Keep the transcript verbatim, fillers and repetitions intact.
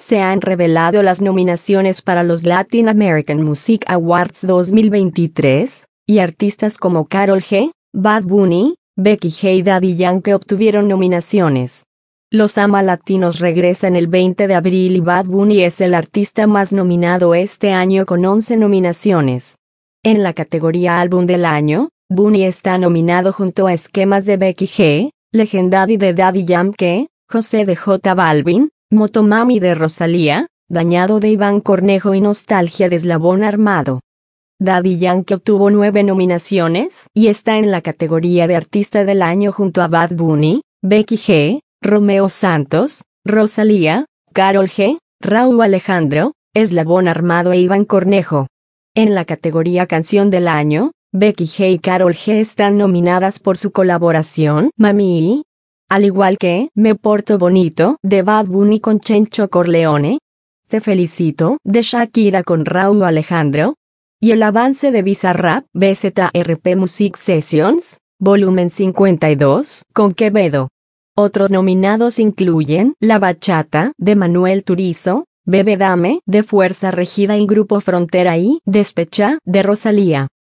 se han revelado las nominaciones para los Latin American Music Awards dos mil veintitrés, y artistas como Karol G, Bad Bunny, Becky G y Daddy Yankee obtuvieron nominaciones. Los Ama Latinos regresan el veinte de abril y Bad Bunny es el artista más nominado este año con once nominaciones. En la categoría Álbum del Año, Bunny está nominado junto a Esquemas de Becky G, Legendary de Daddy Yankee, José de J Balvin, Motomami de Rosalía, Dañado de Iván Cornejo y Nostalgia de Eslabón Armado. Daddy Yankee obtuvo nueve nominaciones y está en la categoría de Artista del Año junto a Bad Bunny, Becky G, Romeo Santos, Rosalía, Karol G, Rauw Alejandro, Eslabón Armado e Iván Cornejo. En la categoría Canción del Año, Becky G y Karol G están nominadas por su colaboración Mami, al igual que Me Porto Bonito de Bad Bunny con Chencho Corleone, Te Felicito de Shakira con Rauw Alejandro, y el avance de Bizarrap B Z R P Music Sessions, volumen cincuenta y dos, con Quevedo. Otros nominados incluyen La Bachata de Manuel Turizo, Bebe Dame de Fuerza Regida y Grupo Frontera y Despecha de Rosalía.